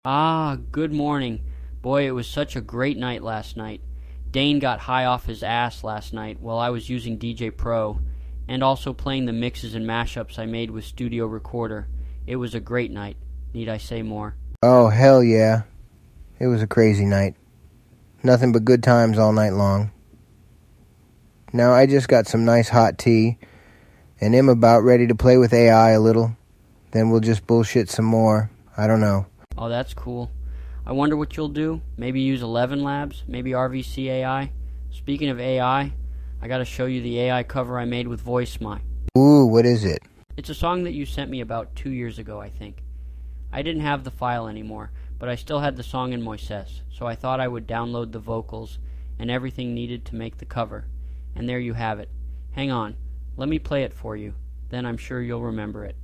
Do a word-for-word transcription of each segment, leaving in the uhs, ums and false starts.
Ah, good morning. Boy, it was such a great night last night. Dane got high off his ass last night while I was using D J Pro, and also playing the mixes and mashups I made with Studio Recorder. It was a great night. Need I say more? Oh, hell yeah. It was a crazy night. Nothing but good times all night long. Now I just got some nice hot tea, and am about ready to play with A I a little. Then we'll just bullshit some more. I don't know. Oh, that's cool. I wonder what you'll do. Maybe use Eleven Labs, maybe R V C A I. Speaking of A I, I gotta show you the A I cover I made with VoiceMy. Ooh, what is it? It's a song that you sent me about two years ago, I think. I didn't have the file anymore, but I still had the song in Moises, so I thought I would download the vocals and everything needed to make the cover. And there you have it. Hang on, let me play it for you. Then I'm sure you'll remember it.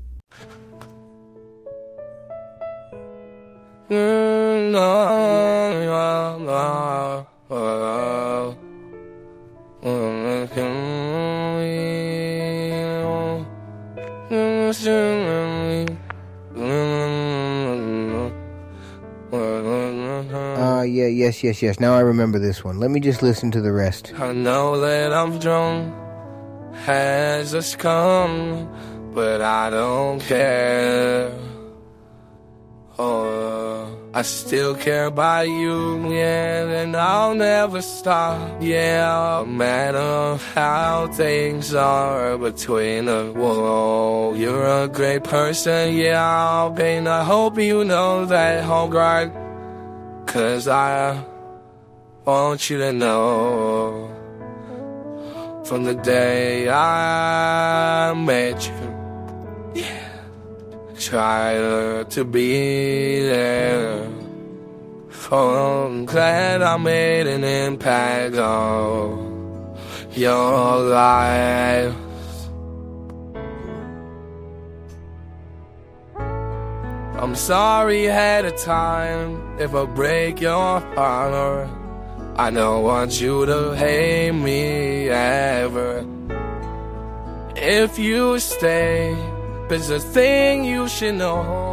Ah, uh, yeah, yes, yes, yes. Now I remember this one. Let me just listen to the rest. I know that I'm drunk, has just come, but I don't care. Oh, I still care about you, yeah, and I'll never stop, yeah, no matter how things are between us. Whoa, you're a great person, yeah, and I hope you know that, oh God, 'cause I want you to know, from the day I met you, yeah, try to be there. Oh, I'm glad I made an impact on your life. I'm sorry ahead of time if I break your heart. I don't want you to hate me ever. If you stay, there's a thing you should know.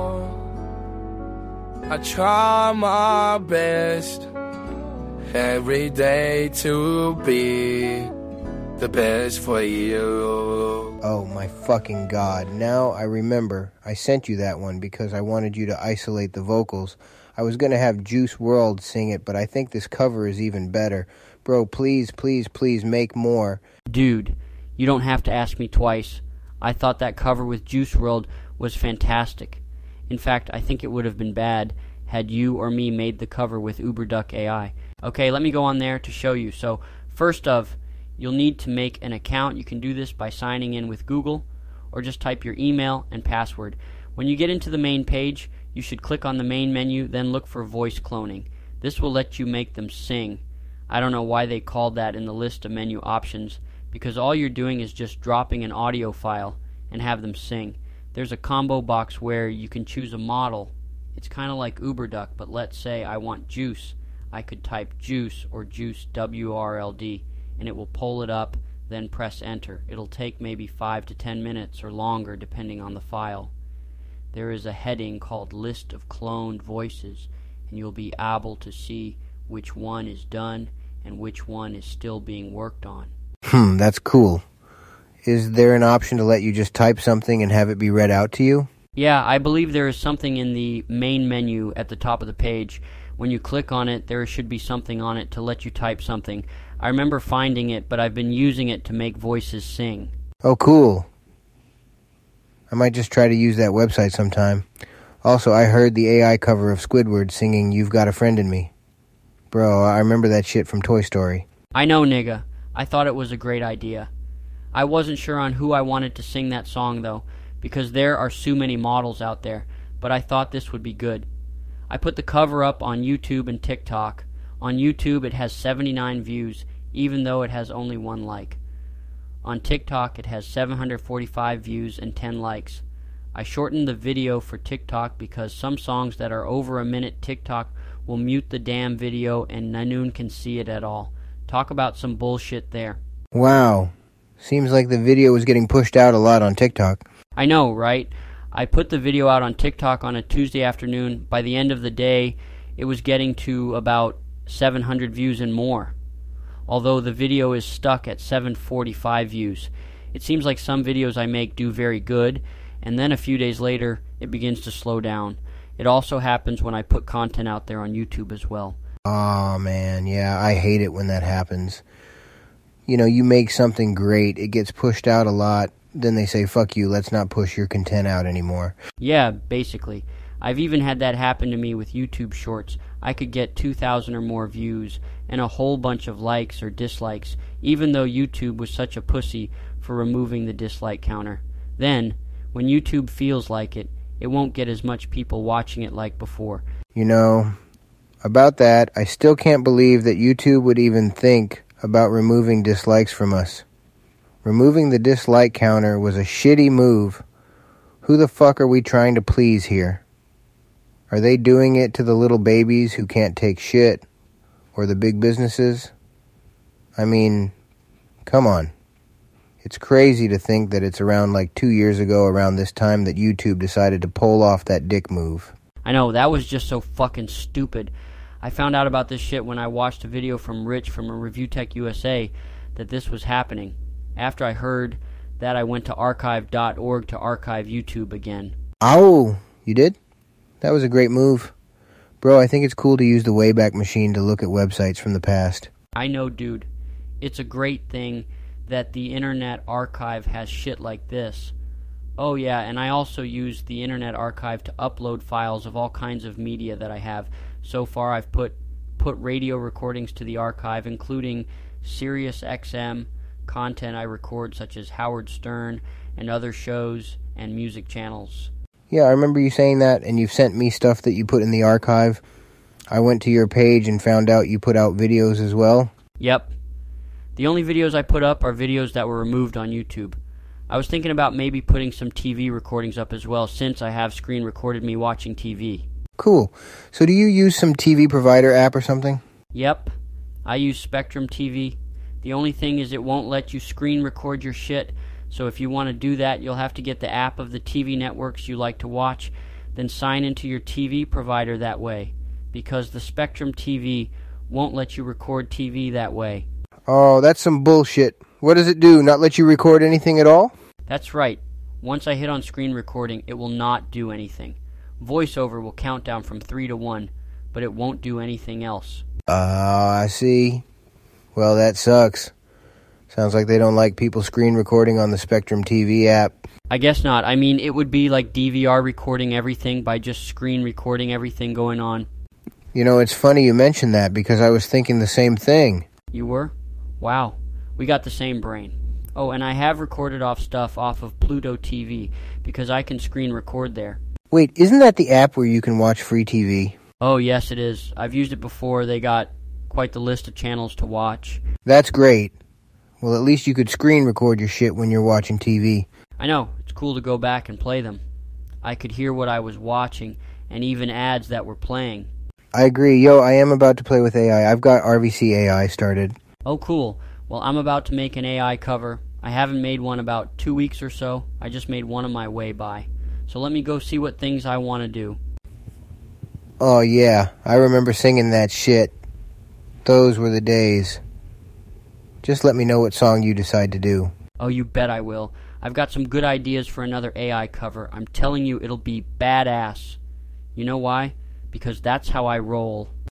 I try my best every day to be the best for you. Oh my fucking god. Now I remember. I sent you that one because I wanted you to isolate the vocals. I was gonna have Juice world sing it, but I think this cover is even better. Bro, please, please, please make more. Dude, you don't have to ask me twice. I thought that cover with Juice world was fantastic. In fact, I think it would have been bad had you or me made the cover with UberDuck A I. Okay, let me go on there to show you. So, first of, you'll need to make an account. You can do this by signing in with Google, or just type your email and password. When you get into the main page, you should click on the main menu, then look for voice cloning. This will let you make them sing. I don't know why they called that in the list of menu options, because all you're doing is just dropping an audio file and have them sing. There's a combo box where you can choose a model. It's kind of like UberDuck, but let's say I want Juice. I could type Juice or Juice W R L D, and it will pull it up, then press enter. It'll take maybe five to ten minutes or longer depending on the file. There is a heading called List of Cloned Voices, and you'll be able to see which one is done and which one is still being worked on. Hmm, that's cool. Is there an option to let you just type something and have it be read out to you? Yeah, I believe there is something in the main menu at the top of the page. When you click on it, there should be something on it to let you type something. I remember finding it, but I've been using it to make voices sing. Oh, cool. I might just try to use that website sometime. Also, I heard the A I cover of Squidward singing You've Got a Friend in Me. Bro, I remember that shit from Toy Story. I know, nigga. I thought it was a great idea. I wasn't sure on who I wanted to sing that song, though, because there are so many models out there, but I thought this would be good. I put the cover up on YouTube and TikTok. On YouTube, it has seventy-nine views, even though it has only one like. On TikTok, it has seven hundred forty-five views and ten likes. I shortened the video for TikTok because some songs that are over a minute TikTok will mute the damn video and Nanoon can see it at all. Talk about some bullshit there. Wow. Seems like the video is getting pushed out a lot on TikTok. I know, right? I put the video out on TikTok on a Tuesday afternoon. By the end of the day, it was getting to about seven hundred views and more, although the video is stuck at seven forty-five views. It seems like some videos I make do very good, and then a few days later, it begins to slow down. It also happens when I put content out there on YouTube as well. Oh, man, yeah, I hate it when that happens. You know, you make something great, it gets pushed out a lot, then they say, fuck you, let's not push your content out anymore. Yeah, basically. I've even had that happen to me with YouTube Shorts. I could get two thousand or more views and a whole bunch of likes or dislikes, even though YouTube was such a pussy for removing the dislike counter. Then, when YouTube feels like it, it won't get as much people watching it like before. You know, about that, I still can't believe that YouTube would even think about removing dislikes from us. Removing the dislike counter was a shitty move. Who the fuck are we trying to please here? Are they doing it to the little babies who can't take shit? Or the big businesses? I mean, come on. It's crazy to think that it's around like two years ago around this time that YouTube decided to pull off that dick move. I know, that was just so fucking stupid. I found out about this shit when I watched a video from Rich from Review Tech U S A that this was happening. After I heard that, I went to archive dot org to archive YouTube again. Oh, you did? That was a great move. Bro, I think it's cool to use the Wayback Machine to look at websites from the past. I know, dude. It's a great thing that the Internet Archive has shit like this. Oh yeah, and I also use the Internet Archive to upload files of all kinds of media that I have. So far I've put put radio recordings to the archive, including Sirius X M content I record, such as Howard Stern and other shows and music channels. Yeah, I remember you saying that, and you've sent me stuff that you put in the archive. I went to your page and found out you put out videos as well. Yep. The only videos I put up are videos that were removed on YouTube. I was thinking about maybe putting some T V recordings up as well, since I have screen recorded me watching T V. Cool. So do you use some T V provider app or something? Yep. I use Spectrum T V. The only thing is it won't let you screen record your shit, so if you want to do that, you'll have to get the app of the T V networks you like to watch, then sign into your T V provider that way, because the Spectrum T V won't let you record T V that way. Oh, that's some bullshit. What does it do, not let you record anything at all? That's right. Once I hit on screen recording, it will not do anything. VoiceOver will count down from three to one, but it won't do anything else. Oh, uh, I see. Well, that sucks. Sounds like they don't like people screen recording on the Spectrum T V app. I guess not. I mean, it would be like D V R recording everything by just screen recording everything going on. You know, it's funny you mentioned that, because I was thinking the same thing. You were? Wow. We got the same brain. Oh, and I have recorded off stuff off of Pluto T V, because I can screen record there. Wait, isn't that the app where you can watch free T V? Oh, yes, it is. I've used it before. They got quite the list of channels to watch. That's great. Well, at least you could screen record your shit when you're watching T V. I know. It's cool to go back and play them. I could hear what I was watching, and even ads that were playing. I agree. Yo, I am about to play with A I. I've got R V C A I started. Oh, cool. Well, I'm about to make an A I cover. I haven't made one about two weeks or so. I just made one on my way by. So let me go see what things I want to do. Oh, yeah. I remember singing that shit. Those were the days. Just let me know what song you decide to do. Oh, you bet I will. I've got some good ideas for another A I cover. I'm telling you, it'll be badass. You know why? Because that's how I roll.